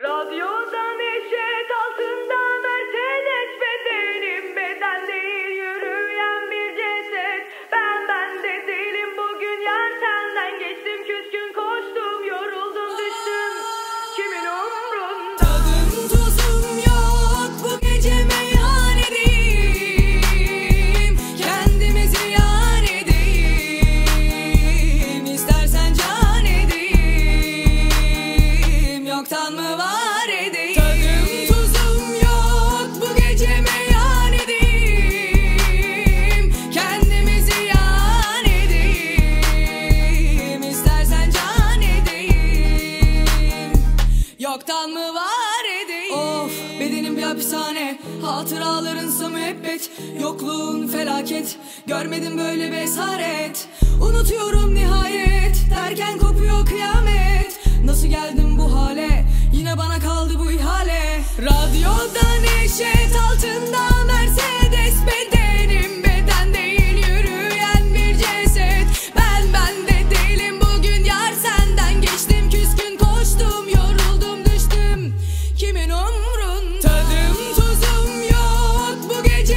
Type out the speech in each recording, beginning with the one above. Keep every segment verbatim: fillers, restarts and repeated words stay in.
Radyoda neşet altında Mercedes bedenim, beden değil yürüyen bir ceset. Ben ben de değilim bugün, yar senden geçtim, küskün koştum, yoruldum düştüm, kimin umrunda? Tadım tuzum yok bu gece, meyhanedeyim, kendimi ziyan edeyim, istersen can edeyim, yoktan mı var edeyim. Tadım tuzum yok bu gece, meyhanedeyim, kendimi ziyan edeyim, istersen can edeyim, yoktan mı var edeyim. Of, bedenim bir hapishane, hatıralarınsa müebbet, yokluğun felaket, görmedim böyle bir esaret. Unutuyorum nihayet, derken kopuyor kıyamet. Nasıl geldim bu hale, yine bana kaldı bu ihale. Radyoda neşet altında Mercedes bedenim, beden değil yürüyen bir ceset. Ben ben de değilim bugün, yar senden geçtim, küskün koştum, yoruldum düştüm, kimin umrunda? Tadım tuzum yok bu gece,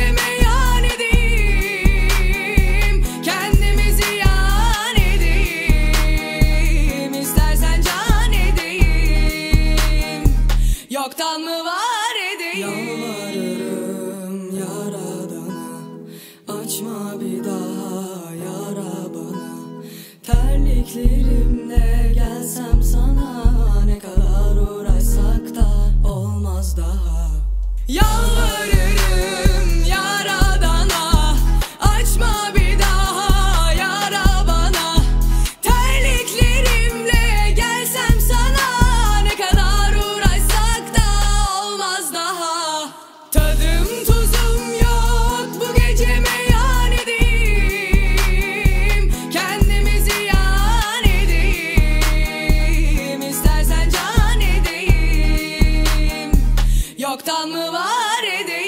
meyhanedeyim, kendimi ziyan edeyim, istersen can edeyim, yoktan mı var edeyim. Yalvarırım yaradana, açma bir daha yara bana. Terliklerimle gelsem sana, ne kadar uğraşsak da olmaz daha. Yalvarırım yaradana, açma bir daha yara bana. Terliklerimle gelsem sana, ne kadar uğraşsak da olmaz daha. Tadım tuzum yok bu gece, meyhanedeyim, kendimi ziyan edeyim, istersen can edeyim, yoktan mı var edeyim.